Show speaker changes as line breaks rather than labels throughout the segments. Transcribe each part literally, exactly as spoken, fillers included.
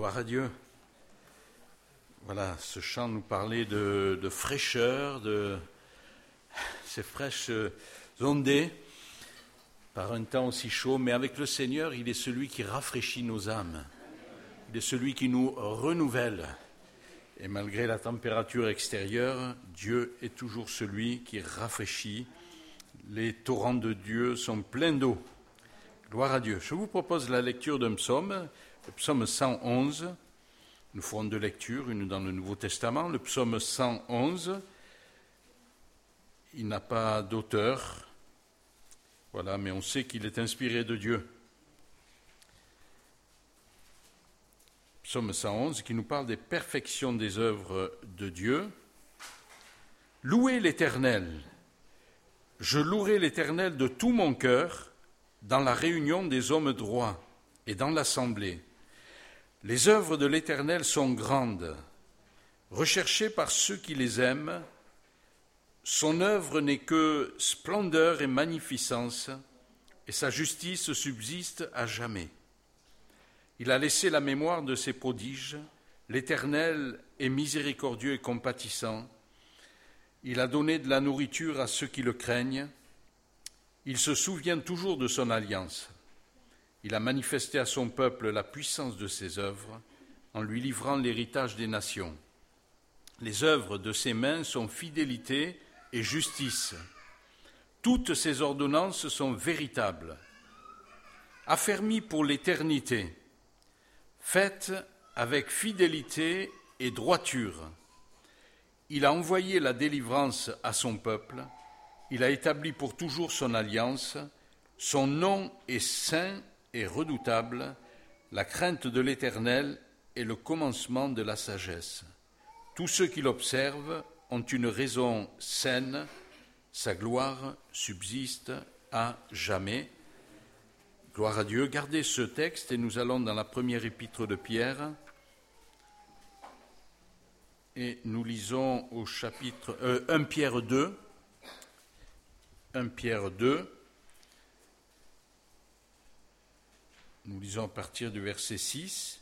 Gloire à Dieu. Voilà, ce chant nous parlait de, de fraîcheur, de ces fraîches ondées par un temps aussi chaud, mais avec le Seigneur, il est celui qui rafraîchit nos âmes. Il est celui qui nous renouvelle. Et malgré la température extérieure, Dieu est toujours celui qui rafraîchit. Les torrents de Dieu sont pleins d'eau. Gloire à Dieu. Je vous propose la lecture d'un psaume, le psaume cent onze. Nous ferons deux lectures, une dans le Nouveau Testament. Le psaume cent onze, il n'a pas d'auteur, voilà, mais on sait qu'il est inspiré de Dieu. Psaume cent onze qui nous parle des perfections des œuvres de Dieu. Louez l'Éternel. Je louerai l'Éternel de tout mon cœur dans la réunion des hommes droits et dans l'assemblée. Les œuvres de l'Éternel sont grandes, recherchées par ceux qui les aiment. Son œuvre n'est que splendeur et magnificence, et sa justice subsiste à jamais. Il a laissé la mémoire de ses prodiges. L'Éternel est miséricordieux et compatissant. Il a donné de la nourriture à ceux qui le craignent. Il se souvient toujours de son alliance. Il a manifesté à son peuple la puissance de ses œuvres en lui livrant l'héritage des nations. Les œuvres de ses mains sont fidélité et justice. Toutes ses ordonnances sont véritables. Affermies pour l'éternité, faites avec fidélité et droiture. Il a envoyé la délivrance à son peuple. Il a établi pour toujours son alliance. Son nom est saint et redoutable. La crainte de l'Éternel est le commencement de la sagesse. Tous ceux qui l'observent ont une raison saine. Sa gloire subsiste à jamais. Gloire à Dieu. Gardez ce texte et nous allons dans la première épître de Pierre. Et nous lisons au chapitre euh, un Pierre deux. un Pierre deux. Nous lisons à partir du verset six.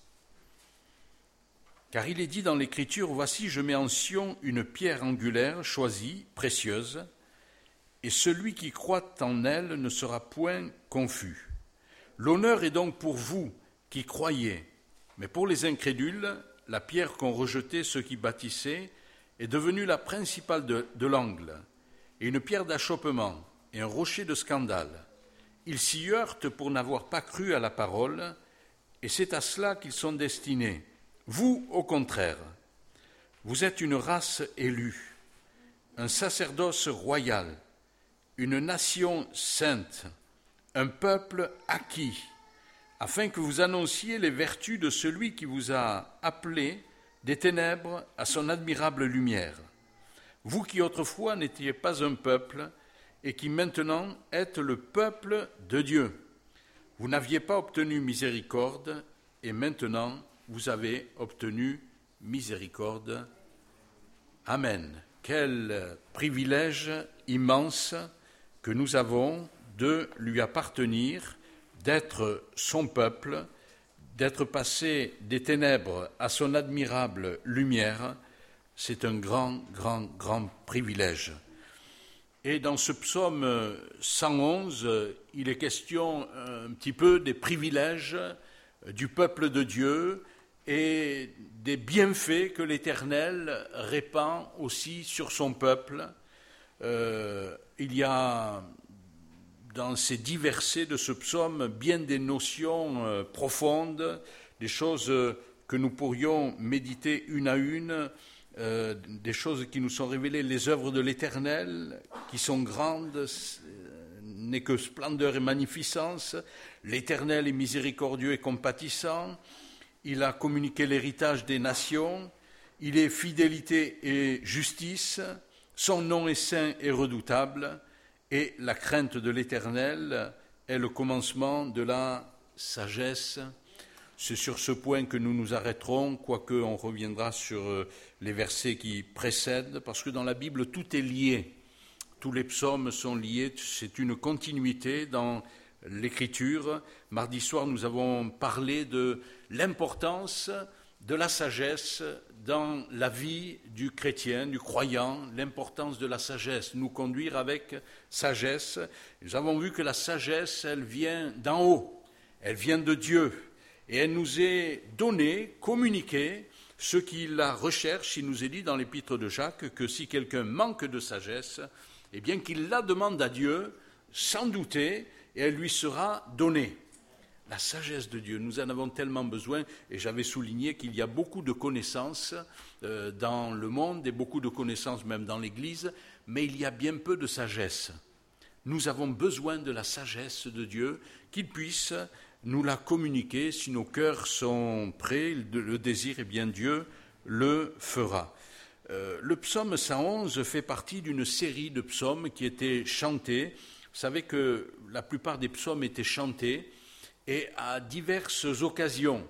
Car il est dit dans l'Écriture, « Voici, je mets en Sion une pierre angulaire, choisie, précieuse, et celui qui croit en elle ne sera point confus. L'honneur est donc pour vous qui croyez, mais pour les incrédules, la pierre qu'ont rejetée ceux qui bâtissaient est devenue la principale de, de l'angle, et une pierre d'achoppement, et un rocher de scandale. Ils s'y heurtent pour n'avoir pas cru à la parole, et c'est à cela qu'ils sont destinés. Vous, au contraire, vous êtes une race élue, un sacerdoce royal, une nation sainte, un peuple acquis, afin que vous annonciez les vertus de celui qui vous a appelé des ténèbres à son admirable lumière. Vous qui autrefois n'étiez pas un peuple et qui maintenant êtes le peuple de Dieu. Vous n'aviez pas obtenu miséricorde et maintenant vous avez obtenu miséricorde. Amen. Quel privilège immense que nous avons de lui appartenir, d'être son peuple, d'être passé des ténèbres à son admirable lumière. C'est un grand, grand, grand privilège. Et dans ce psaume cent onze, il est question un petit peu des privilèges du peuple de Dieu et des bienfaits que l'Éternel répand aussi sur son peuple. Euh, il y a dans ces dix versets de ce psaume bien des notions euh, profondes, des choses que nous pourrions méditer une à une, euh, des choses qui nous sont révélées, les œuvres de l'Éternel, qui sont grandes, euh, n'est que splendeur et magnificence. L'Éternel est miséricordieux et compatissant. Il a communiqué l'héritage des nations. Il est fidélité et justice. Son nom est saint et redoutable. Et la crainte de l'Éternel est le commencement de la sagesse. C'est sur ce point que nous nous arrêterons, quoique on reviendra sur les versets qui précèdent, parce que dans la Bible, tout est lié. Tous les psaumes sont liés, c'est une continuité dans l'Écriture. Mardi soir, nous avons parlé de l'importance de la sagesse dans la vie du chrétien, du croyant, l'importance de la sagesse, nous conduire avec sagesse. Nous avons vu que la sagesse, elle vient d'en haut, elle vient de Dieu, et elle nous est donnée, communiquée. Ceux qui la recherchent, il nous est dit dans l'épître de Jacques que si quelqu'un manque de sagesse, eh bien qu'il la demande à Dieu, sans douter, et elle lui sera donnée. La sagesse de Dieu, nous en avons tellement besoin, et j'avais souligné qu'il y a beaucoup de connaissances euh, dans le monde, et beaucoup de connaissances même dans l'Église, mais il y a bien peu de sagesse. Nous avons besoin de la sagesse de Dieu, qu'il puisse nous la communiquer. Si nos cœurs sont prêts, le désir, eh bien Dieu le fera. Euh, le psaume cent onze fait partie d'une série de psaumes qui étaient chantés. Vous savez que la plupart des psaumes étaient chantés, et à diverses occasions.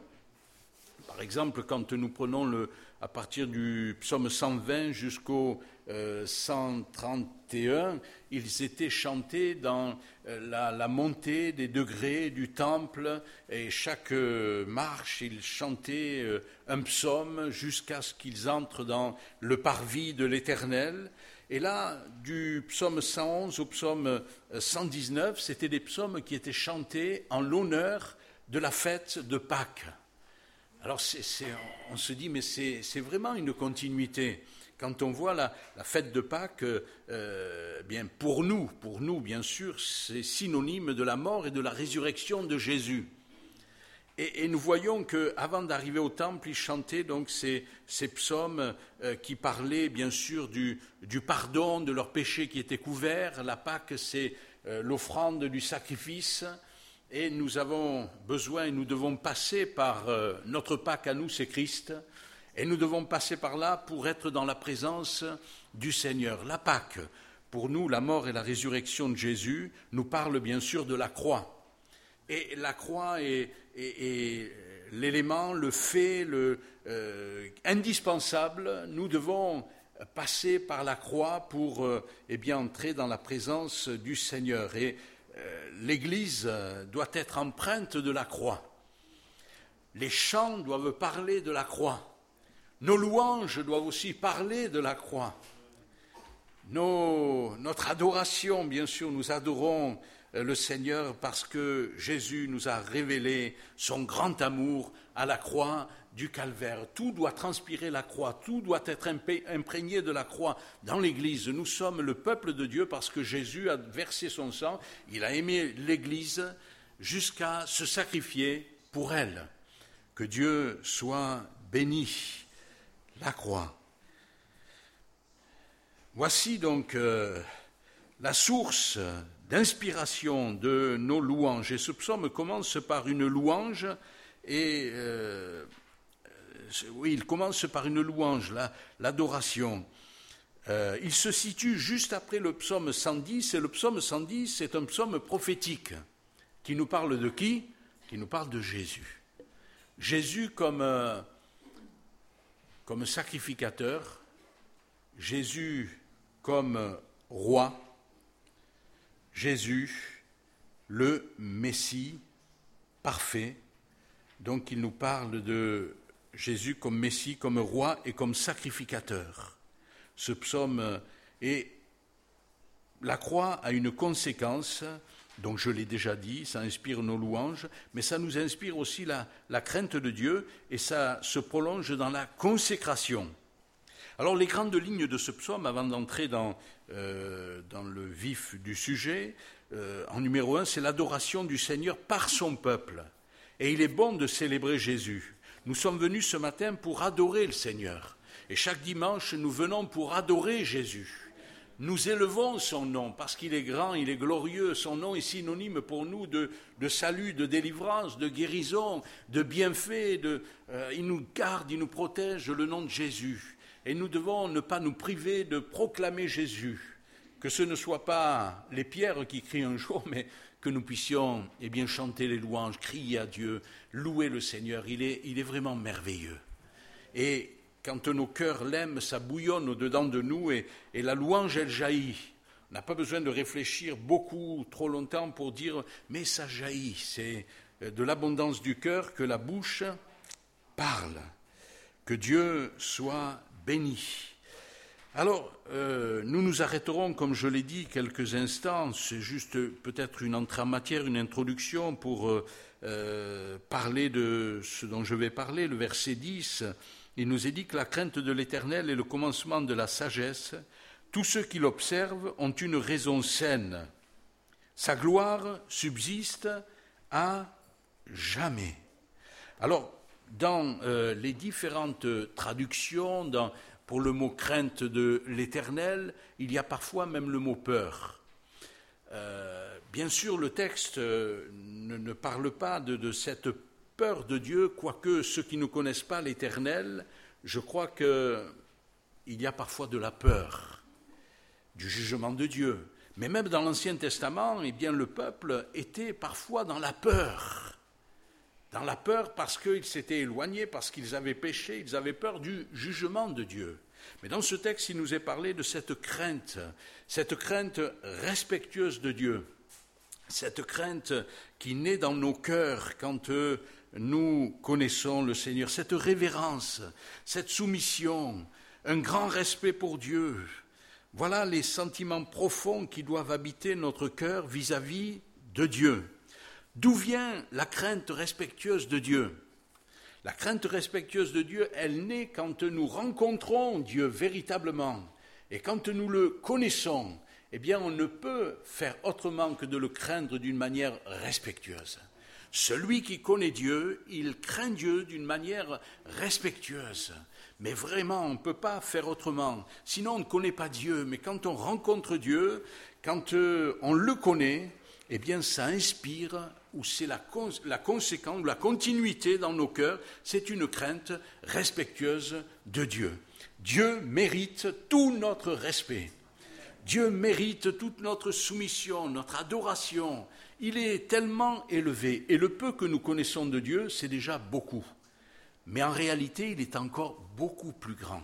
Par exemple, quand nous prenons le, à partir du psaume cent vingt jusqu'au euh, cent trente et un, ils étaient chantés dans euh, la, la montée des degrés du temple, et chaque euh, marche, ils chantaient euh, un psaume jusqu'à ce qu'ils entrent dans le parvis de l'Éternel. Et là, du psaume cent onze au psaume cent dix-neuf, c'était des psaumes qui étaient chantés en l'honneur de la fête de Pâques. Alors, c'est, c'est, on se dit, mais c'est, c'est vraiment une continuité. Quand on voit la, la fête de Pâques, euh, bien pour nous, pour nous, bien sûr, c'est synonyme de la mort et de la résurrection de Jésus. Et, et nous voyons qu'avant d'arriver au temple, ils chantaient donc ces, ces psaumes euh, qui parlaient bien sûr du, du pardon de leurs péchés qui étaient couverts. La Pâque, c'est euh, l'offrande du sacrifice. Et nous avons besoin, et nous devons passer par euh, notre Pâque à nous, c'est Christ. Et nous devons passer par là pour être dans la présence du Seigneur. La Pâque, pour nous, la mort et la résurrection de Jésus, nous parle bien sûr de la croix. Et la croix est, est, est l'élément, le fait, le, euh, indispensable. Nous devons passer par la croix pour euh, eh bien, entrer dans la présence du Seigneur. Et euh, l'Église doit être empreinte de la croix. Les chants doivent parler de la croix. Nos louanges doivent aussi parler de la croix. Nos, notre adoration, bien sûr, nous adorons le Seigneur parce que Jésus nous a révélé son grand amour à la croix du Calvaire. Tout doit transpirer la croix, tout doit être imprégné de la croix dans l'Église. Nous sommes le peuple de Dieu parce que Jésus a versé son sang, il a aimé l'Église jusqu'à se sacrifier pour elle. Que Dieu soit béni. La croix. Voici donc euh, la source d'inspiration de nos louanges. Et ce psaume commence par une louange, et euh, oui, il commence par une louange, la, l'adoration. Euh, il se situe juste après le psaume cent dix, et le psaume cent dix, c'est un psaume prophétique qui nous parle de qui ? Qui nous parle de Jésus. Jésus comme, euh, comme sacrificateur, Jésus comme roi, Jésus, le Messie parfait. Donc il nous parle de Jésus comme Messie, comme roi et comme sacrificateur. Ce psaume est la croix a une conséquence, donc je l'ai déjà dit, ça inspire nos louanges, mais ça nous inspire aussi la, la crainte de Dieu et ça se prolonge dans la consécration. Alors les grandes lignes de ce psaume, avant d'entrer dans, euh, dans le vif du sujet, euh, en numéro un, c'est l'adoration du Seigneur par son peuple. Et il est bon de célébrer Jésus. Nous sommes venus ce matin pour adorer le Seigneur. Et chaque dimanche, nous venons pour adorer Jésus. Nous élevons son nom parce qu'il est grand, il est glorieux. Son nom est synonyme pour nous de, de salut, de délivrance, de guérison, de bienfait. De, euh, il nous garde, il nous protège, le nom de Jésus. Et nous devons ne pas nous priver de proclamer Jésus, que ce ne soit pas les pierres qui crient un jour, mais que nous puissions eh bien, chanter les louanges, crier à Dieu, louer le Seigneur. Il est, il est vraiment merveilleux. Et quand nos cœurs l'aiment, ça bouillonne au-dedans de nous et, et la louange, elle jaillit. On n'a pas besoin de réfléchir beaucoup, trop longtemps pour dire « mais ça jaillit ». C'est de l'abondance du cœur que la bouche parle. Que Dieu soit béni. Alors, euh, nous nous arrêterons, comme je l'ai dit, quelques instants. C'est juste peut-être une entrée en matière, une introduction pour euh, euh, parler de ce dont je vais parler. Le verset dix, il nous est dit que la crainte de l'Éternel est le commencement de la sagesse. Tous ceux qui l'observent ont une raison saine. Sa gloire subsiste à jamais. Alors, dans euh, les différentes traductions, dans, pour le mot crainte de l'Éternel, il y a parfois même le mot peur. Euh, bien sûr, le texte euh, ne, ne parle pas de, de cette peur de Dieu, quoique ceux qui ne connaissent pas l'Éternel, je crois qu'il y a parfois de la peur du jugement de Dieu. Mais même dans l'Ancien Testament, eh bien, le peuple était parfois dans la peur. Dans la peur parce qu'ils s'étaient éloignés, parce qu'ils avaient péché, ils avaient peur du jugement de Dieu. Mais dans ce texte, il nous est parlé de cette crainte, cette crainte respectueuse de Dieu, cette crainte qui naît dans nos cœurs quand euh, nous connaissons le Seigneur, cette révérence, cette soumission, un grand respect pour Dieu. Voilà les sentiments profonds qui doivent habiter notre cœur vis-à-vis de Dieu. D'où vient la crainte respectueuse de Dieu ? La crainte respectueuse de Dieu, elle naît quand nous rencontrons Dieu véritablement. Et quand nous le connaissons, eh bien, on ne peut faire autrement que de le craindre d'une manière respectueuse. Celui qui connaît Dieu, il craint Dieu d'une manière respectueuse. Mais vraiment, on ne peut pas faire autrement. Sinon, on ne connaît pas Dieu. Mais quand on rencontre Dieu, quand euh, on le connaît, eh bien, ça inspire, ou c'est la, cons- la conséquence, la continuité dans nos cœurs, c'est une crainte respectueuse de Dieu. Dieu mérite tout notre respect. Dieu mérite toute notre soumission, notre adoration. Il est tellement élevé. Et le peu que nous connaissons de Dieu, c'est déjà beaucoup. Mais en réalité, il est encore beaucoup plus grand.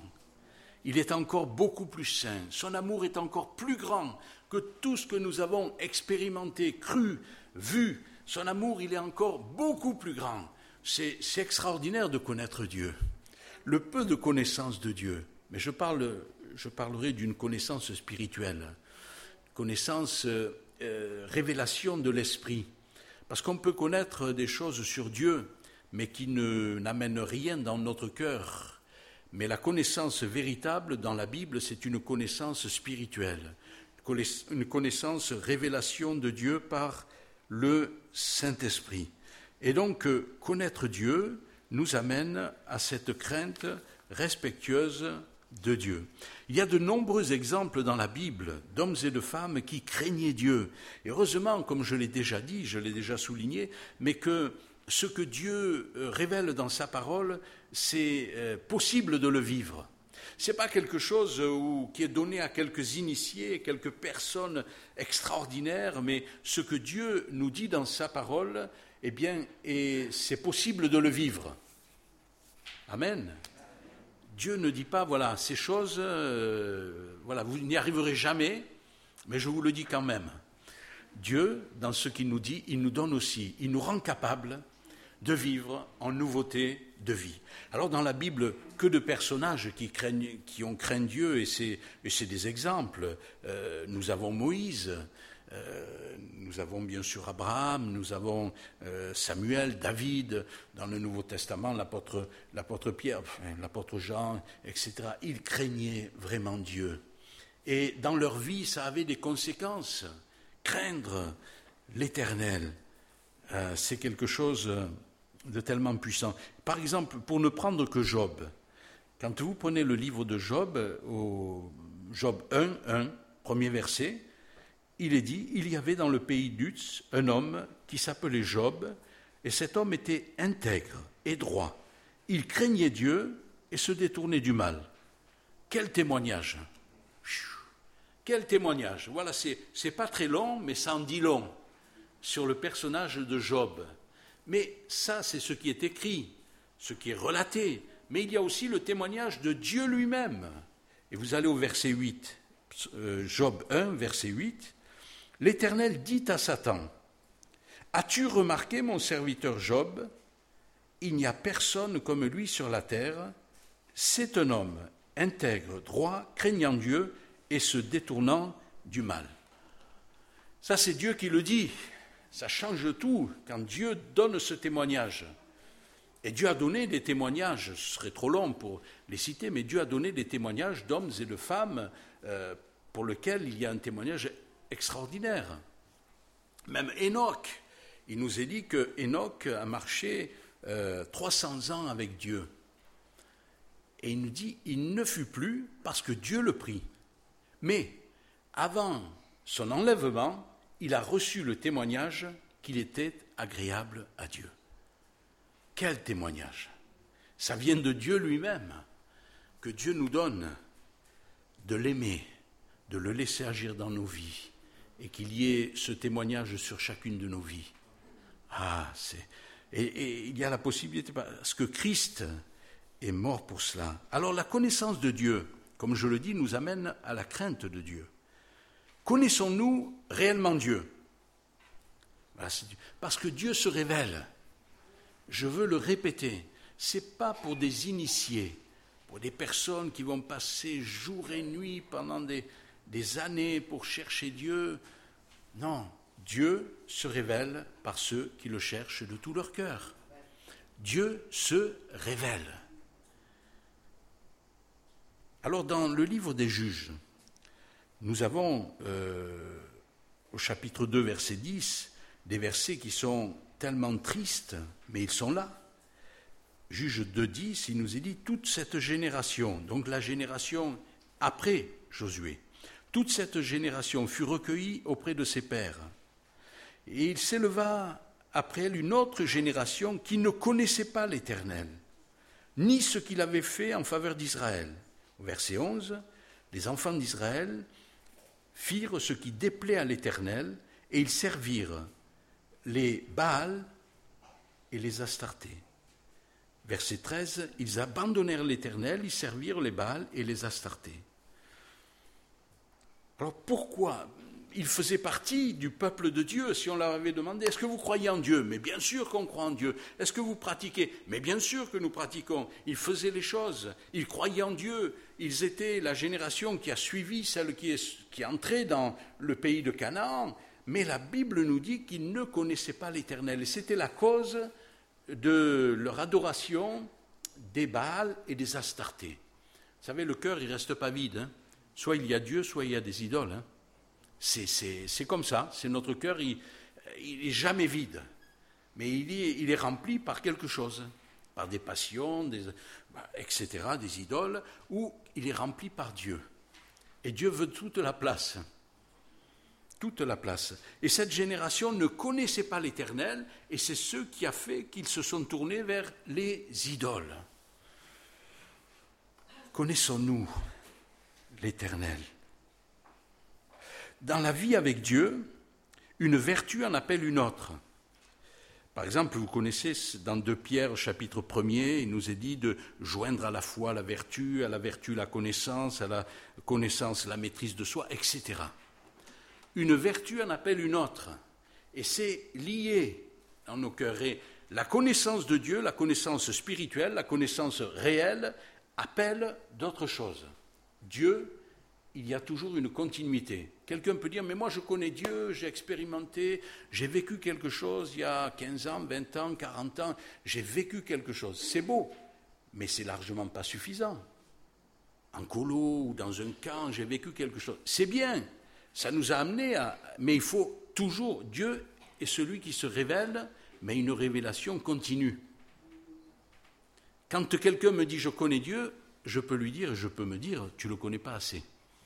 Il est encore beaucoup plus saint. Son amour est encore plus grand que tout ce que nous avons expérimenté, cru, vu. Son amour, il est encore beaucoup plus grand. C'est, c'est extraordinaire de connaître Dieu. Le peu de connaissance de Dieu. Mais je, parle, je parlerai d'une connaissance spirituelle. Connaissance, euh, euh, révélation de l'esprit. Parce qu'on peut connaître des choses sur Dieu, mais qui ne, n'amènent rien dans notre cœur. Mais la connaissance véritable dans la Bible, c'est une connaissance spirituelle, une connaissance, révélation de Dieu par le Saint-Esprit. Et donc, connaître Dieu nous amène à cette crainte respectueuse de Dieu. Il y a de nombreux exemples dans la Bible d'hommes et de femmes qui craignaient Dieu. Et heureusement, comme je l'ai déjà dit, je l'ai déjà souligné, mais que ce que Dieu révèle dans sa parole, c'est possible de le vivre. Ce n'est pas quelque chose où, qui est donné à quelques initiés, quelques personnes extraordinaires, mais ce que Dieu nous dit dans sa parole, eh bien, et c'est possible de le vivre. Amen. Dieu ne dit pas, voilà, ces choses, euh, voilà, vous n'y arriverez jamais, mais je vous le dis quand même. Dieu, dans ce qu'il nous dit, il nous donne aussi, il nous rend capables de vivre en nouveauté de vie. Alors dans la Bible, que de personnages qui, craignent, qui ont craint Dieu, et c'est, et c'est des exemples. Euh, nous avons Moïse, euh, nous avons bien sûr Abraham, nous avons euh, Samuel, David, dans le Nouveau Testament, l'apôtre, l'apôtre Pierre, enfin, l'apôtre Jean, et cetera. Ils craignaient vraiment Dieu. Et dans leur vie, ça avait des conséquences. Craindre l'Éternel, euh, c'est quelque chose de tellement puissant. Par exemple, pour ne prendre que Job, quand vous prenez le livre de Job, au Job un, un, premier verset, il est dit, il y avait dans le pays d'Uz un homme qui s'appelait Job, et cet homme était intègre et droit. Il craignait Dieu et se détournait du mal. Quel témoignage! Quel témoignage! Voilà, c'est, c'est pas très long, mais ça en dit long sur le personnage de Job. Mais ça, c'est ce qui est écrit, ce qui est relaté. Mais il y a aussi le témoignage de Dieu lui-même. Et vous allez au verset huit. Job un, verset huit, « L'Éternel dit à Satan, « As-tu remarqué mon serviteur Job ? Il n'y a personne comme lui sur la terre. C'est un homme intègre, droit, craignant Dieu et se détournant du mal. » Ça, c'est Dieu qui le dit. Ça change tout quand Dieu donne ce témoignage. Et Dieu a donné des témoignages, ce serait trop long pour les citer, mais Dieu a donné des témoignages d'hommes et de femmes euh, pour lesquels il y a un témoignage extraordinaire. Même Enoch, il nous est dit que Enoch a marché euh, trois cents ans avec Dieu. Et il nous dit, il ne fut plus parce que Dieu le prit. Mais avant son enlèvement, il a reçu le témoignage qu'il était agréable à Dieu. Quel témoignage! Ça vient de Dieu lui-même, que Dieu nous donne de l'aimer, de le laisser agir dans nos vies, et qu'il y ait ce témoignage sur chacune de nos vies. Ah, c'est... Et, et il y a la possibilité, parce que Christ est mort pour cela. Alors la connaissance de Dieu, comme je le dis, nous amène à la crainte de Dieu. Connaissons-nous réellement Dieu? Parce que Dieu se révèle. Je veux le répéter. Ce n'est pas pour des initiés, pour des personnes qui vont passer jour et nuit pendant des, des années pour chercher Dieu. Non, Dieu se révèle par ceux qui le cherchent de tout leur cœur. Dieu se révèle. Alors dans le livre des Juges, nous avons euh, au chapitre deux, verset dix, des versets qui sont tellement tristes, mais ils sont là. Juge deux, dix, il nous est dit, toute cette génération, donc la génération après Josué, toute cette génération fut recueillie auprès de ses pères. Et il s'éleva après elle une autre génération qui ne connaissait pas l'Éternel, ni ce qu'il avait fait en faveur d'Israël. Au verset onze, les enfants d'Israël firent ce qui déplaît à l'Éternel, et ils servirent les Baals et les Astartés. Verset treize, ils abandonnèrent l'Éternel, ils servirent les Baals et les Astartés. Alors pourquoi? Ils faisaient partie du peuple de Dieu. Si on leur avait demandé, est-ce que vous croyez en Dieu? Mais bien sûr qu'on croit en Dieu. Est-ce que vous pratiquez? Mais bien sûr que nous pratiquons. Ils faisaient les choses, ils croyaient en Dieu. Ils étaient la génération qui a suivi celle qui est, qui est entrée dans le pays de Canaan. Mais la Bible nous dit qu'ils ne connaissaient pas l'Éternel. Et c'était la cause de leur adoration des Baals et des Astartés. Vous savez, le cœur, il ne reste pas vide. Hein. Soit il y a Dieu, soit il y a des idoles. Hein. C'est, c'est, c'est comme ça. C'est notre cœur, il n'est jamais vide. Mais il est, il est rempli par quelque chose. Par des passions, des, et cetera, des idoles, ou il est rempli par Dieu. Et Dieu veut toute la place. Toute la place. Et cette génération ne connaissait pas l'Éternel, et c'est ce qui a fait qu'ils se sont tournés vers les idoles. Connaissons-nous l'Éternel? Dans la vie avec Dieu, une vertu en appelle une autre. Par exemple, vous connaissez dans deux Pierre, chapitre premier, il nous est dit de joindre à la foi la vertu, à la vertu la connaissance, à la connaissance la maîtrise de soi, et cetera. Une vertu en appelle une autre. Et c'est lié dans nos cœurs. Et la connaissance de Dieu, la connaissance spirituelle, la connaissance réelle, appelle d'autres choses. Dieu, il y a toujours une continuité. Quelqu'un peut dire, mais moi je connais Dieu, j'ai expérimenté, j'ai vécu quelque chose il y a quinze ans, vingt ans, quarante ans, j'ai vécu quelque chose. C'est beau, mais c'est largement pas suffisant. En colo ou dans un camp, j'ai vécu quelque chose. C'est bien, ça nous a amenés à... Mais il faut toujours... Dieu est celui qui se révèle, mais une révélation continue. Quand quelqu'un me dit, je connais Dieu, je peux lui dire, je peux me dire, tu ne le connais pas assez.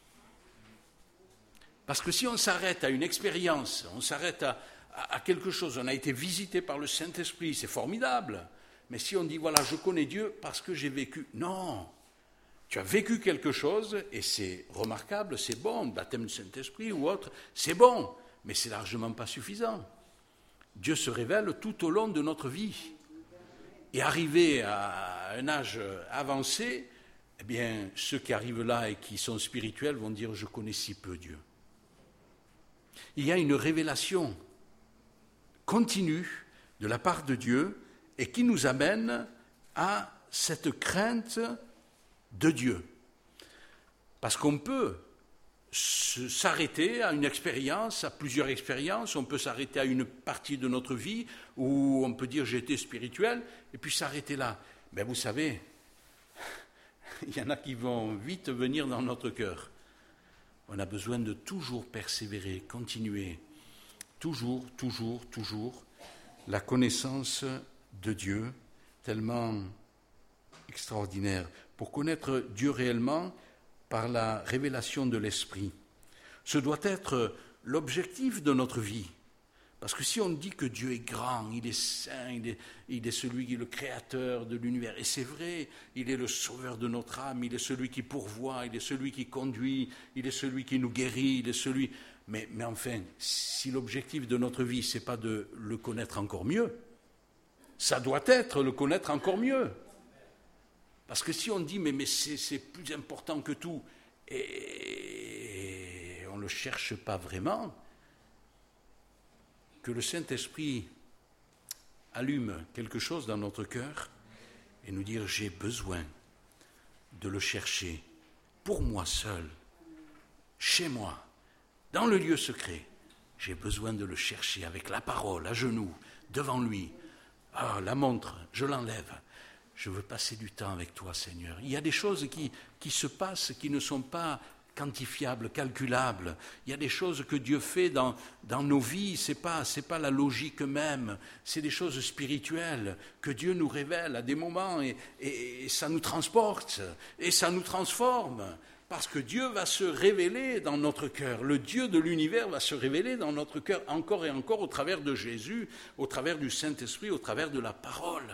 Parce que si on s'arrête à une expérience, on s'arrête à, à, à quelque chose, on a été visité par le Saint-Esprit, c'est formidable. Mais si on dit, voilà, je connais Dieu parce que j'ai vécu... Non, tu as vécu quelque chose et c'est remarquable, c'est bon, baptême du Saint-Esprit ou autre, c'est bon, mais c'est largement pas suffisant. Dieu se révèle tout au long de notre vie. Et arrivé à un âge avancé, eh bien, ceux qui arrivent là et qui sont spirituels vont dire « je connais si peu Dieu ». Il y a une révélation continue de la part de Dieu et qui nous amène à cette crainte de Dieu. Parce qu'on peut s'arrêter à une expérience, à plusieurs expériences, on peut s'arrêter à une partie de notre vie où on peut dire j'ai été spirituel et puis s'arrêter là. Mais vous savez, il y en a qui vont vite venir dans notre cœur. On a besoin de toujours persévérer, continuer, toujours, toujours, toujours, la connaissance de Dieu, tellement extraordinaire, pour connaître Dieu réellement par la révélation de l'Esprit. Ce doit être l'objectif de notre vie. Parce que si on dit que Dieu est grand, il est saint, il est, il est celui qui est le créateur de l'univers, et c'est vrai, il est le sauveur de notre âme, il est celui qui pourvoit, il est celui qui conduit, il est celui qui nous guérit, il est celui... Mais, mais enfin, si l'objectif de notre vie, ce n'est pas de le connaître encore mieux, ça doit être le connaître encore mieux. Parce que si on dit, mais, mais c'est, c'est plus important que tout, et on ne le cherche pas vraiment, que le Saint-Esprit allume quelque chose dans notre cœur et nous dire, j'ai besoin de le chercher pour moi seul, chez moi, dans le lieu secret. J'ai besoin de le chercher avec la parole, à genoux, devant lui. Ah, la montre, je l'enlève. Je veux passer du temps avec toi, Seigneur. Il y a des choses qui, qui se passent qui ne sont pas quantifiables, calculables. Il y a des choses que Dieu fait dans, dans nos vies, ce n'est pas, c'est pas la logique même, c'est des choses spirituelles que Dieu nous révèle à des moments et, et, et ça nous transporte et ça nous transforme. Parce que Dieu va se révéler dans notre cœur. Le Dieu de l'univers va se révéler dans notre cœur encore et encore au travers de Jésus, au travers du Saint-Esprit, au travers de la parole.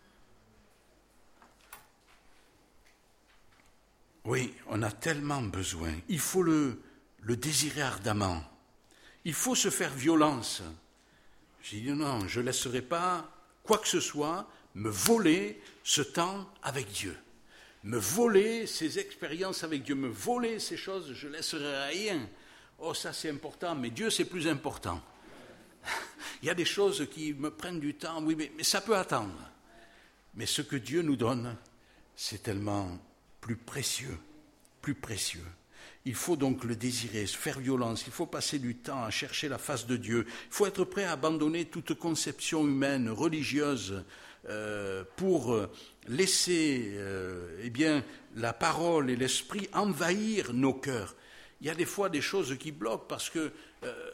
Oui, on a tellement besoin. Il faut le, le désirer ardemment. Il faut se faire violence. J'ai dit non, je ne laisserai pas quoi que ce soit me voler ce temps avec Dieu. Me voler ces expériences avec Dieu, me voler ces choses, je ne laisserai rien. Oh, ça c'est important, mais Dieu c'est plus important. Il y a des choses qui me prennent du temps, oui, mais, mais ça peut attendre. Mais ce que Dieu nous donne, c'est tellement plus précieux, plus précieux. Il faut donc le désirer, se faire violence, il faut passer du temps à chercher la face de Dieu. Il faut être prêt à abandonner toute conception humaine, religieuse, euh, pour laisser euh, eh bien, la parole et l'esprit envahir nos cœurs. Il y a des fois des choses qui bloquent parce que euh,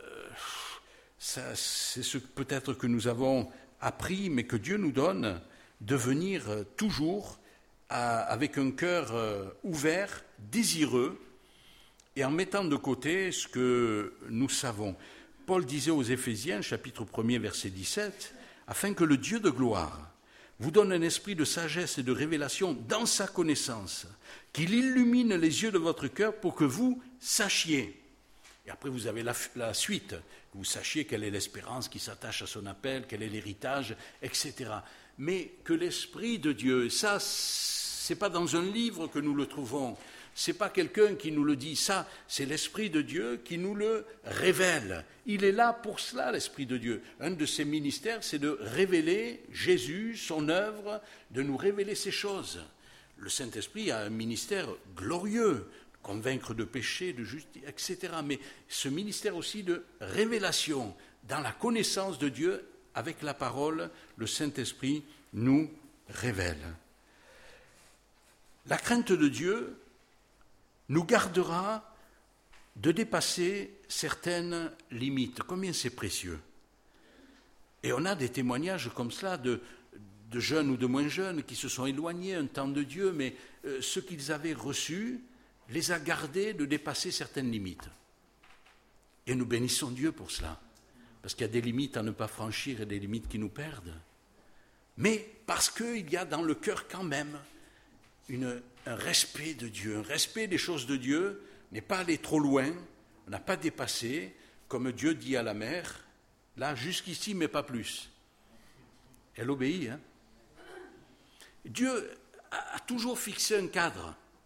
ça, c'est ce peut-être que nous avons appris, mais que Dieu nous donne, de venir toujours à, avec un cœur euh, ouvert, désireux, et en mettant de côté ce que nous savons. Paul disait aux Éphésiens, chapitre premier, verset dix-sept, « Afin que le Dieu de gloire vous donne un esprit de sagesse et de révélation dans sa connaissance, qu'il illumine les yeux de votre cœur pour que vous sachiez. » Et après vous avez la, la suite, que vous sachiez quelle est l'espérance qui s'attache à son appel, quel est l'héritage, et cetera. Mais que l'Esprit de Dieu, ça, c'est pas dans un livre que nous le trouvons, c'est pas quelqu'un qui nous le dit, ça, c'est l'Esprit de Dieu qui nous le révèle. Il est là pour cela, l'Esprit de Dieu. Un de ses ministères, c'est de révéler Jésus, son œuvre, de nous révéler ces choses. Le Saint-Esprit a un ministère glorieux, convaincre de péché, de justice, et cetera. Mais ce ministère aussi de révélation, dans la connaissance de Dieu, avec la parole, le Saint-Esprit nous révèle. La crainte de Dieu nous gardera de dépasser certaines limites. Combien c'est précieux. Et on a des témoignages comme cela de, de jeunes ou de moins jeunes qui se sont éloignés un temps de Dieu, mais euh, ce qu'ils avaient reçu les a gardés de dépasser certaines limites. Et nous bénissons Dieu pour cela, parce qu'il y a des limites à ne pas franchir et des limites qui nous perdent. Mais parce qu'il y a dans le cœur quand même Une, un respect de Dieu, un respect des choses de Dieu, n'est pas aller trop loin, on n'a pas dépassé, comme Dieu dit à la mer, là, jusqu'ici, mais pas plus. Elle obéit. Hein. Dieu a, a toujours fixé un cadre.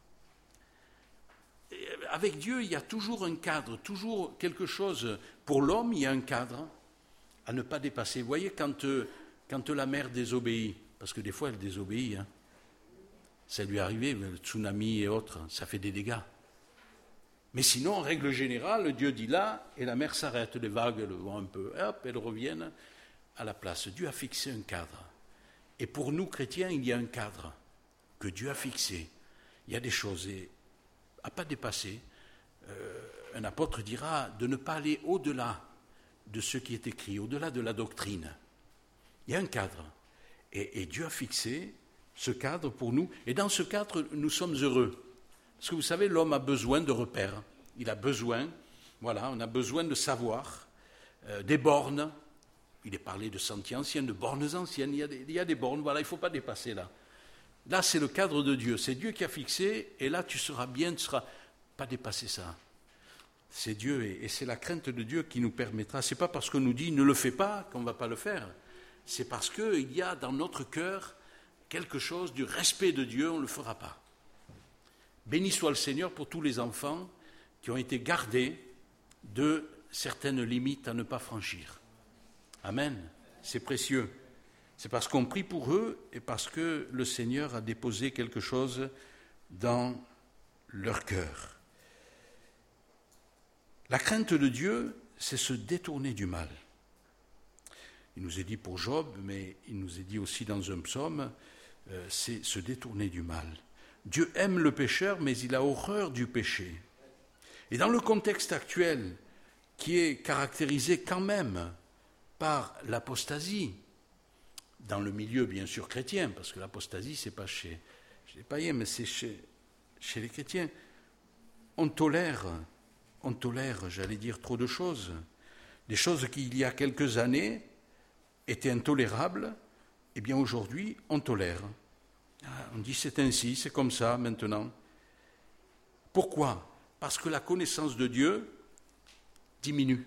avec Dieu, il y a toujours un cadre, toujours quelque chose. Pour l'homme, il y a un cadre à ne pas dépasser. Vous voyez, quand, quand la mer désobéit, parce que des fois elle désobéit, hein, ça lui est arrivé, le tsunami et autres, ça fait des dégâts. Mais sinon, en règle générale, Dieu dit là, et la mer s'arrête, les vagues le vont un peu, hop, elles reviennent à la place. Dieu a fixé un cadre. Et pour nous, chrétiens, il y a un cadre que Dieu a fixé. Il y a des choses à ne pas dépasser. Euh, un apôtre dira de ne pas aller au-delà de ce qui est écrit, au-delà de la doctrine. Il y a un cadre. Et, et Dieu a fixé ce cadre pour nous. Et dans ce cadre, nous sommes heureux. Parce que vous savez, l'homme a besoin de repères. Il a besoin, voilà, on a besoin de savoir, euh, des bornes. Il est parlé de sentiers anciens, de bornes anciennes. Il y a des, il y a des bornes, voilà, il ne faut pas dépasser là. Là, c'est le cadre de Dieu. C'est Dieu qui a fixé, et là, tu seras bien, tu ne seras pas dépassé ça. C'est Dieu, et, et c'est la crainte de Dieu qui nous permettra. Ce n'est pas parce qu'on nous dit « ne le fais pas » qu'on ne va pas le faire. C'est parce qu'il y a dans notre cœur quelque chose du respect de Dieu, on ne le fera pas. Béni soit le Seigneur pour tous les enfants qui ont été gardés de certaines limites à ne pas franchir. Amen. C'est précieux. C'est parce qu'on prie pour eux et parce que le Seigneur a déposé quelque chose dans leur cœur. La crainte de Dieu, c'est se détourner du mal. Il nous est dit pour Job, mais il nous est dit aussi dans un psaume, euh, c'est se détourner du mal. Dieu aime le pécheur, mais il a horreur du péché. Et dans le contexte actuel, qui est caractérisé quand même par l'apostasie, dans le milieu bien sûr chrétien, parce que l'apostasie, ce n'est pas chez, chez les païens, mais c'est chez, chez les chrétiens, on tolère, on tolère, j'allais dire, trop de choses. Des choses qui, il y a quelques années, étaient intolérables, eh bien aujourd'hui, on tolère. On dit c'est ainsi, c'est comme ça maintenant. Pourquoi ? Parce que la connaissance de Dieu diminue.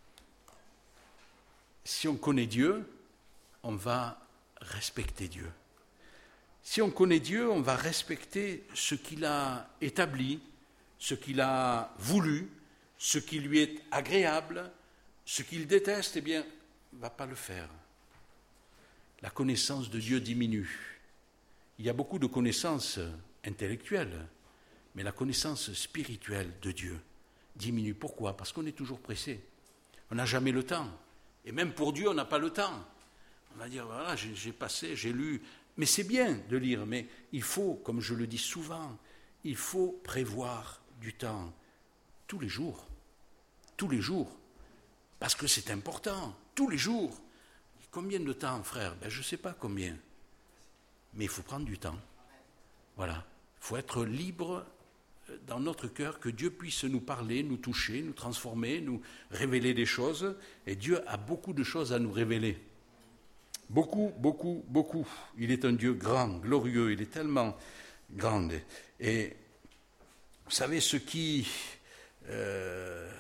Si on connaît Dieu, on va respecter Dieu. Si on connaît Dieu, on va respecter ce qu'il a établi, ce qu'il a voulu, ce qui lui est agréable, ce qu'il déteste, eh bien, il ne va pas le faire. La connaissance de Dieu diminue. Il y a beaucoup de connaissances intellectuelles, mais la connaissance spirituelle de Dieu diminue. Pourquoi ? Parce qu'on est toujours pressé. On n'a jamais le temps. Et même pour Dieu, on n'a pas le temps. On va dire, voilà, j'ai, j'ai passé, j'ai lu. Mais c'est bien de lire, mais il faut, comme je le dis souvent, il faut prévoir du temps tous les jours. Tous les jours. Parce que c'est important. Tous les jours. Combien de temps, frère ? Ben, je ne sais pas combien. Mais il faut prendre du temps. Voilà. Il faut être libre dans notre cœur, que Dieu puisse nous parler, nous toucher, nous transformer, nous révéler des choses. Et Dieu a beaucoup de choses à nous révéler. Beaucoup, beaucoup, beaucoup. Il est un Dieu grand, glorieux. Il est tellement grand. Et vous savez, ce qui, euh,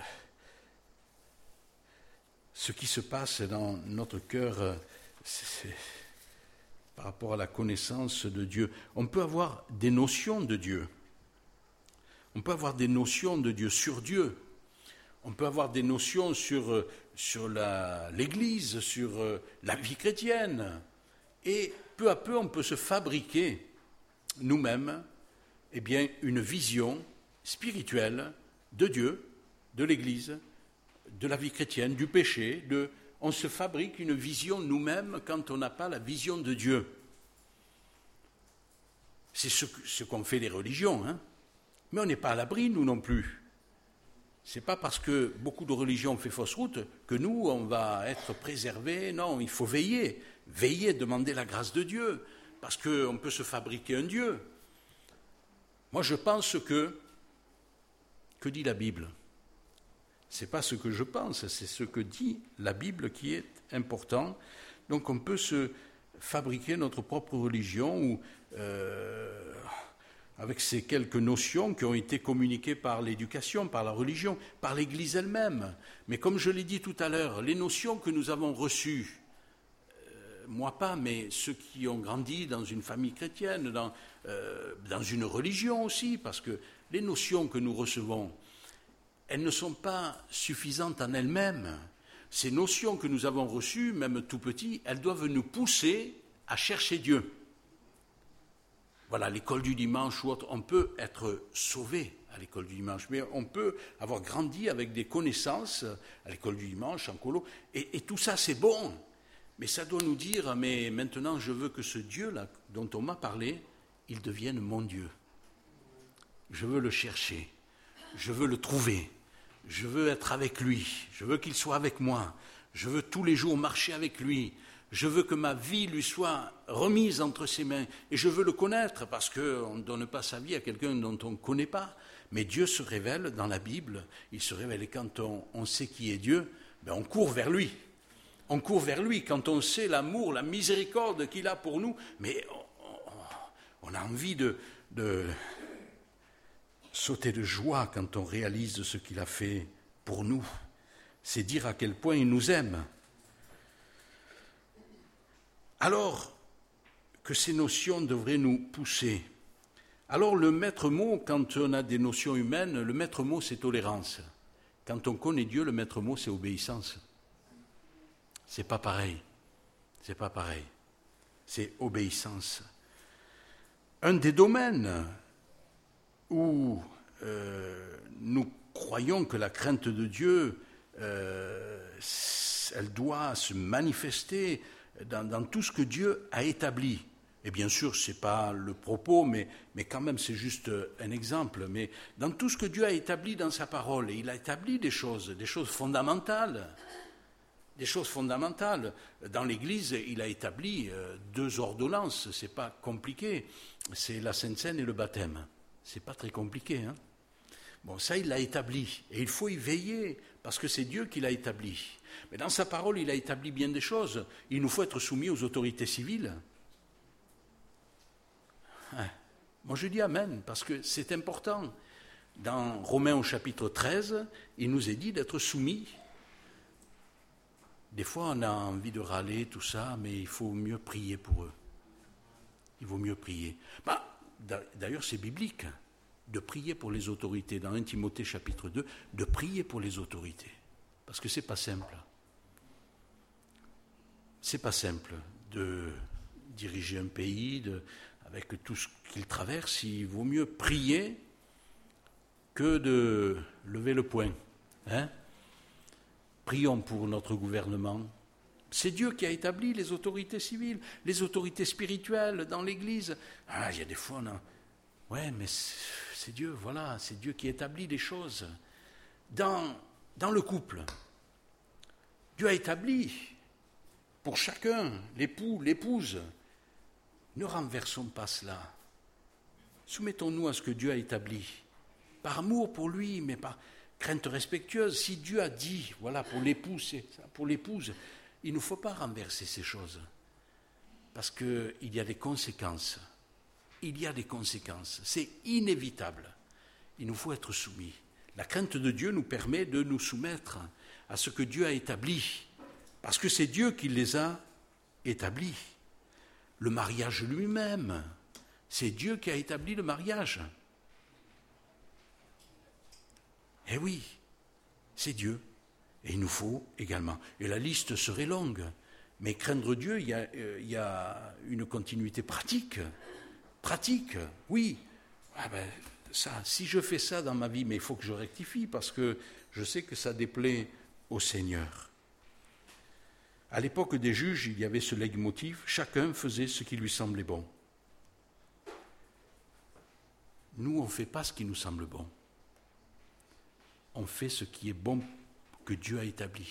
ce qui se passe dans notre cœur, c'est... c'est par rapport à la connaissance de Dieu. On peut avoir des notions de Dieu. On peut avoir des notions de Dieu sur Dieu. On peut avoir des notions sur, sur la, l'Église, sur la vie chrétienne. Et peu à peu, on peut se fabriquer nous-mêmes eh bien, une vision spirituelle de Dieu, de l'Église, de la vie chrétienne, du péché, de... On se fabrique une vision nous-mêmes quand on n'a pas la vision de Dieu. C'est ce, ce qu'ont fait les religions, hein. Mais on n'est pas à l'abri, nous non plus. Ce n'est pas parce que beaucoup de religions ont fait fausse route que nous, on va être préservés. Non, il faut veiller. Veiller, demander la grâce de Dieu, parce qu'on peut se fabriquer un Dieu. Moi, je pense que... Que dit la Bible ? Ce n'est pas ce que je pense, c'est ce que dit la Bible qui est important. Donc on peut se fabriquer notre propre religion ou, euh, avec ces quelques notions qui ont été communiquées par l'éducation, par la religion, par l'Église elle-même. Mais comme je l'ai dit tout à l'heure, les notions que nous avons reçues, euh, moi pas, mais ceux qui ont grandi dans une famille chrétienne, dans, euh, dans une religion aussi, parce que les notions que nous recevons, elles ne sont pas suffisantes en elles-mêmes. Ces notions que nous avons reçues, même tout petits, elles doivent nous pousser à chercher Dieu. Voilà, l'école du dimanche ou autre, on peut être sauvé à l'école du dimanche, mais on peut avoir grandi avec des connaissances à l'école du dimanche, en colo, et, et tout ça c'est bon, mais ça doit nous dire, mais maintenant je veux que ce Dieu-là dont on m'a parlé, il devienne mon Dieu. Je veux le chercher, je veux le trouver, je veux être avec lui, je veux qu'il soit avec moi, je veux tous les jours marcher avec lui, je veux que ma vie lui soit remise entre ses mains, et je veux le connaître, parce qu'on ne donne pas sa vie à quelqu'un dont on ne connaît pas. Mais Dieu se révèle dans la Bible, il se révèle, et quand on, on sait qui est Dieu, ben on court vers lui. On court vers lui quand on sait l'amour, la miséricorde qu'il a pour nous, mais on, on a envie de, de sauter de joie quand on réalise ce qu'il a fait pour nous. C'est dire à quel point il nous aime. Alors que ces notions devraient nous pousser. Alors le maître mot, quand on a des notions humaines, le maître mot c'est tolérance. Quand on connaît Dieu, le maître mot c'est obéissance. C'est pas pareil. C'est pas pareil. C'est obéissance. Un des domaines où euh, nous croyons que la crainte de Dieu, euh, elle doit se manifester Dans, dans tout ce que Dieu a établi. Et bien sûr, ce n'est pas le propos, mais, mais quand même c'est juste un exemple. Mais dans tout ce que Dieu a établi dans sa parole, et il a établi des choses, des choses fondamentales. Des choses fondamentales. Dans l'Église, il a établi deux ordonnances, ce n'est pas compliqué. C'est la Sainte Seine et le baptême. Ce n'est pas très compliqué. Hein. Bon, ça, il l'a établi. Et il faut y veiller, parce que c'est Dieu qui l'a établi. Mais dans sa parole, il a établi bien des choses. Il nous faut être soumis aux autorités civiles. Hein. Moi, je dis amen, parce que c'est important. Dans Romains au chapitre treize, il nous est dit d'être soumis. Des fois, on a envie de râler, tout ça, mais il faut mieux prier pour eux. Il vaut mieux prier. Bah, d'ailleurs, c'est biblique de prier pour les autorités. Dans un Timothée chapitre deux, de prier pour les autorités. Parce que ce n'est pas simple. C'est pas simple de diriger un pays de, avec tout ce qu'il traverse. Il vaut mieux prier que de lever le poing. Hein? Prions pour notre gouvernement. C'est Dieu qui a établi les autorités civiles, les autorités spirituelles dans l'Église. Ah, il y a des fois, on a... Ouais, mais c'est, c'est Dieu, voilà, c'est Dieu qui établit les choses. Dans, dans le couple, Dieu a établi pour chacun, l'époux, l'épouse. Ne renversons pas cela. Soumettons-nous à ce que Dieu a établi. Par amour pour lui, mais par crainte respectueuse. Si Dieu a dit, voilà, pour l'époux, c'est ça, pour l'épouse, il ne faut pas renverser ces choses. Parce qu'il y a des conséquences. Il y a des conséquences. C'est inévitable. Il nous faut être soumis. La crainte de Dieu nous permet de nous soumettre à ce que Dieu a établi. Parce que c'est Dieu qui les a établis. Le mariage lui-même, c'est Dieu qui a établi le mariage. Eh oui, c'est Dieu. Et il nous faut également. Et la liste serait longue. Mais craindre Dieu, il y a, euh, il y a une continuité pratique. Pratique, oui. Ah ben, ça, si je fais ça dans ma vie, mais il faut que je rectifie parce que je sais que ça déplaît au Seigneur. À l'époque des juges, il y avait ce leitmotiv, chacun faisait ce qui lui semblait bon. Nous, on ne fait pas ce qui nous semble bon. On fait ce qui est bon que Dieu a établi.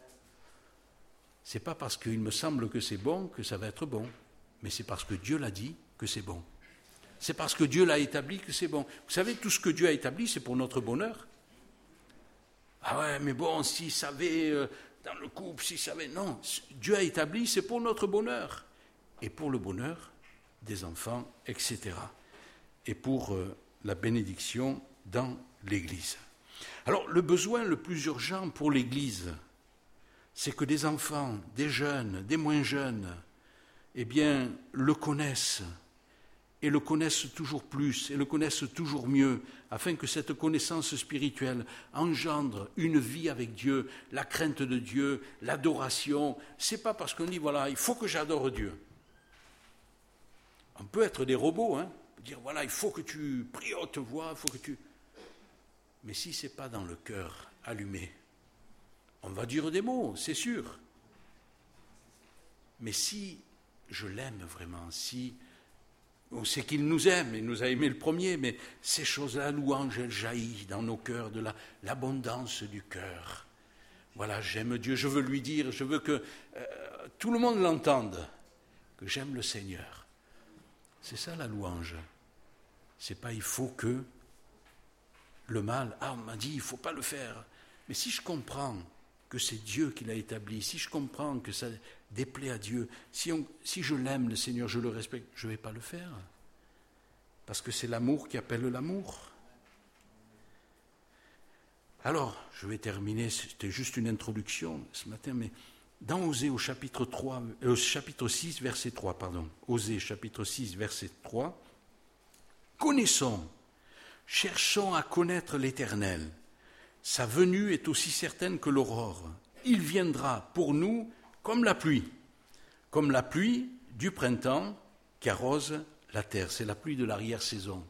Ce n'est pas parce qu'il me semble que c'est bon que ça va être bon, mais c'est parce que Dieu l'a dit que c'est bon. C'est parce que Dieu l'a établi que c'est bon. Vous savez, tout ce que Dieu a établi, c'est pour notre bonheur. Ah ouais, mais bon, s'il savait... Euh, dans le couple, s'il savait... Non, Dieu a établi, c'est pour notre bonheur. Et pour le bonheur des enfants, et cetera. Et pour euh, la bénédiction dans l'Église. Alors, le besoin le plus urgent pour l'Église, c'est que des enfants, des jeunes, des moins jeunes, eh bien, le connaissent, et le connaissent toujours plus, et le connaissent toujours mieux, afin que cette connaissance spirituelle engendre une vie avec Dieu, la crainte de Dieu, l'adoration. C'est pas parce qu'on dit, voilà, il faut que j'adore Dieu. On peut être des robots, hein, dire, voilà, il faut que tu pries haute voix, il faut que tu... Mais si ce n'est pas dans le cœur allumé, on va dire des mots, c'est sûr. Mais si je l'aime vraiment, si on sait qu'il nous aime, il nous a aimé le premier, mais ces choses-là, la louange, elle jaillit dans nos cœurs, de la, l'abondance du cœur. Voilà, j'aime Dieu, je veux lui dire, je veux que euh, tout le monde l'entende, que j'aime le Seigneur. C'est ça la louange. C'est pas il faut que le mal, ah on m'a dit il ne faut pas le faire. Mais si je comprends que c'est Dieu qui l'a établi, si je comprends que ça déplaît à Dieu, si, on, si je l'aime le Seigneur, je le respecte, je ne vais pas le faire. Parce que c'est l'amour qui appelle l'amour. Alors, je vais terminer, c'était juste une introduction ce matin, mais dans Osée au chapitre, trois, euh, chapitre six, verset trois, pardon, Osée chapitre six, verset trois, connaissons, cherchons à connaître l'Éternel. Sa venue est aussi certaine que l'aurore. Il viendra pour nous comme la pluie, comme la pluie du printemps qui arrose la terre. C'est la pluie de l'arrière-saison.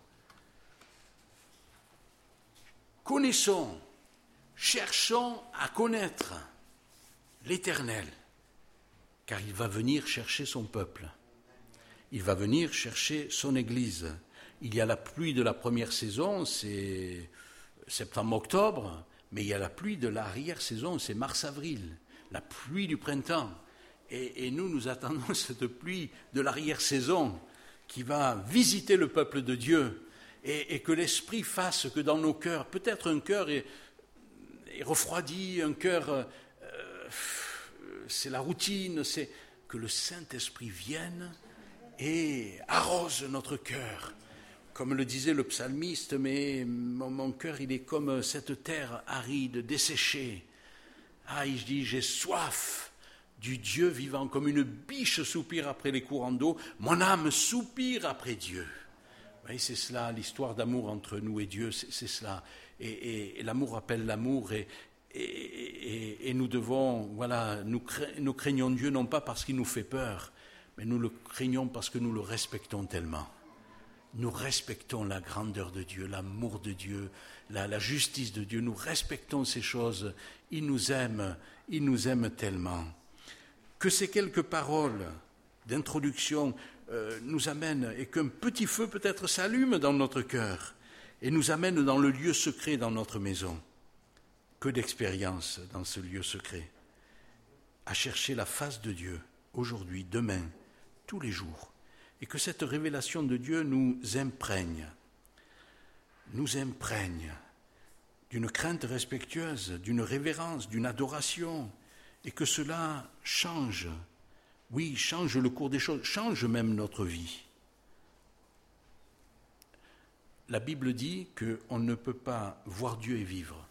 Connaissons, cherchons à connaître l'Éternel, car il va venir chercher son peuple. Il va venir chercher son Église. Il y a la pluie de la première saison, c'est septembre-octobre, mais il y a la pluie de l'arrière-saison, c'est mars-avril, la pluie du printemps. Et, et nous, nous attendons cette pluie de l'arrière-saison qui va visiter le peuple de Dieu et, et que l'Esprit fasse que dans nos cœurs, peut-être un cœur est, est refroidi, un cœur, euh, c'est la routine, c'est que le Saint-Esprit vienne et arrose notre cœur. Comme le disait le psalmiste, mais mon, mon cœur, il est comme cette terre aride, desséchée. Ah, il dit, j'ai soif du Dieu vivant, comme une biche soupire après les courants d'eau. Mon âme soupire après Dieu. Vous voyez, c'est cela, l'histoire d'amour entre nous et Dieu, c'est, c'est cela. Et, et, et l'amour appelle l'amour, et, et, et, et nous devons, voilà, nous, cra- nous craignons Dieu non pas parce qu'il nous fait peur, mais nous le craignons parce que nous le respectons tellement. Nous respectons la grandeur de Dieu, l'amour de Dieu, la, la justice de Dieu. Nous respectons ces choses. Il nous aime, il nous aime tellement. Que ces quelques paroles d'introduction euh, nous amènent et qu'un petit feu peut-être s'allume dans notre cœur et nous amène dans le lieu secret dans notre maison. Que d'expérience dans ce lieu secret. À chercher la face de Dieu aujourd'hui, demain, tous les jours. Et que cette révélation de Dieu nous imprègne, nous imprègne d'une crainte respectueuse, d'une révérence, d'une adoration, et que cela change, oui, change le cours des choses, change même notre vie. La Bible dit qu'on ne peut pas voir Dieu et vivre.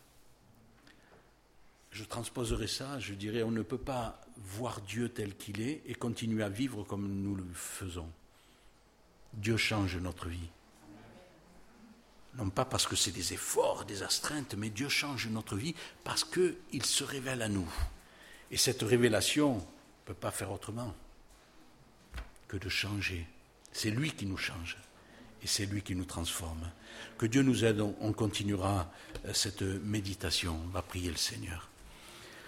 Je transposerai ça, je dirais, on ne peut pas voir Dieu tel qu'il est et continuer à vivre comme nous le faisons. Dieu change notre vie. Non pas parce que c'est des efforts, des astreintes, mais Dieu change notre vie parce qu'il se révèle à nous. Et cette révélation ne peut pas faire autrement que de changer. C'est lui qui nous change et c'est lui qui nous transforme. Que Dieu nous aide, on continuera cette méditation. On va prier le Seigneur.